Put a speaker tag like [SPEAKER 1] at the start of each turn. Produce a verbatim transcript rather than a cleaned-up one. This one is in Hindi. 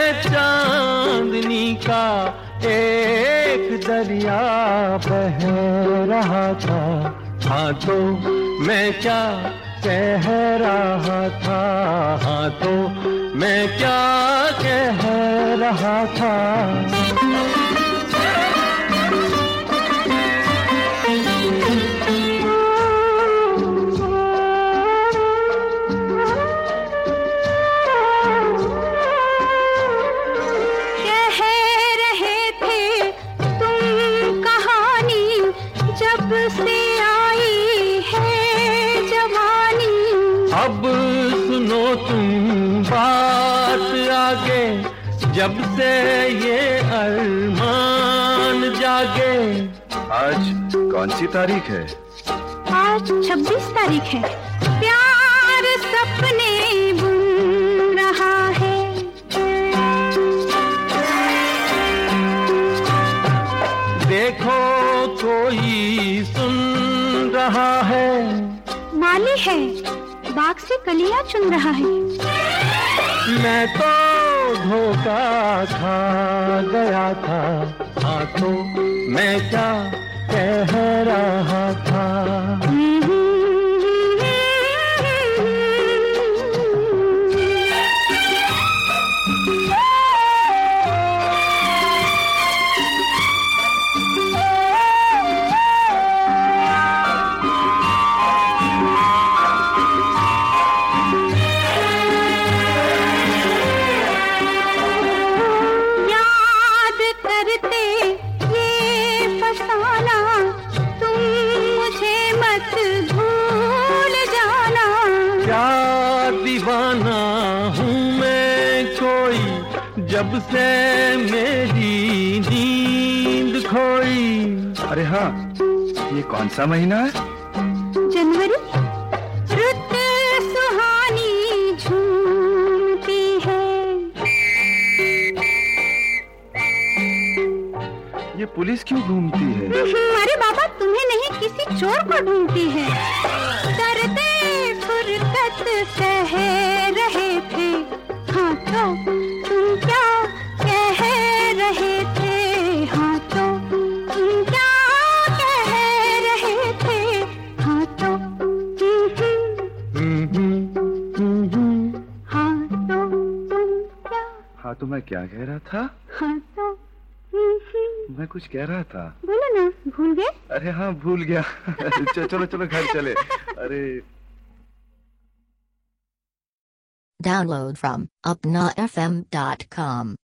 [SPEAKER 1] चांदनी का एक दरिया बह रहा था। हाँ तो मैं क्या कह रहा था, हाँ तो मैं क्या कह रहा था। अब सुनो तुम बात आगे, जब से ये अरमान जागे।
[SPEAKER 2] आज कौन सी तारीख है?
[SPEAKER 3] आज छब्बीस तारीख है। प्यार सपने बुन रहा है।
[SPEAKER 1] देखो कोई सुन रहा है।
[SPEAKER 3] माली है, बाग से कलियां चुन रहा है।
[SPEAKER 1] मैं तो धोखा खा गया था। हाँ तो मैं क्या कह रहा था। दीवाना हूँ मैं कोई, जब से मेरी नींद खोई।
[SPEAKER 2] अरे हाँ, ये कौन सा महीना है?
[SPEAKER 3] जनवरी। रुत सुहानी झूमती है।
[SPEAKER 2] ये पुलिस क्यों घूमती है?
[SPEAKER 3] अरे बाबा, तुम्हें नहीं, किसी चोर को ढूंढती है। डरते फुरकत सह रहे थे। हाँ तो तुम क्या कह रहे थे, हाँ तो तुम क्या कह रहे थे, हाँ तो हाँ तो तुम क्या।
[SPEAKER 2] हाँ तो मैं क्या कह रहा था?
[SPEAKER 3] हाँ तो
[SPEAKER 2] मैं कुछ कह रहा था।
[SPEAKER 3] बोलो ना, भूल गए?
[SPEAKER 2] अरे हाँ, भूल गया। चलो चलो घर चले। अरे
[SPEAKER 4] Download from upna f m dot com